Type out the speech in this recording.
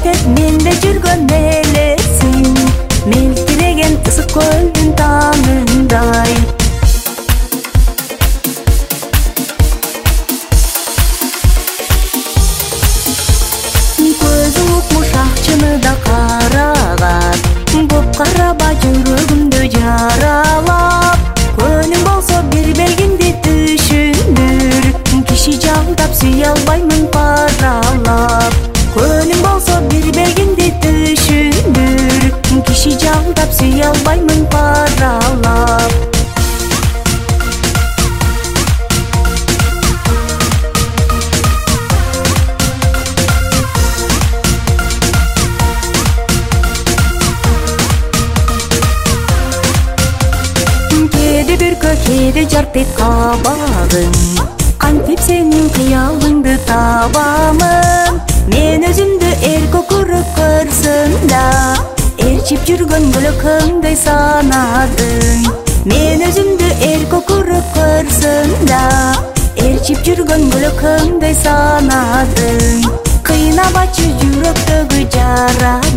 кетет менде жүргөн элесиң, мелтиреген ысык көлдүн таңындай. Көзүң укмуш акчыны да карагат, боп караба жүрөгүмдү жаралап. Көнүң болсо бир белгинди түшүндүр, киши жалдап сүйө албаймын паралап. Көнүң болсо бир белгинди түшүндүр, киши жалдап сүйө албаймын паралап. Кээде бүркө, кээде жартып кабагың, кантип сенин кыялыңды табамын. Мен өзүмдү эрко көрүп көрсөм да, ээрчип жүргөн бөлөкөңдөй санадым. Мен өзүмдү эрко көрүп көрсөм да, ээрчип жүргөн бөлөкөңдөй санадым. Кыйнабачы жүрөктөгү жараны.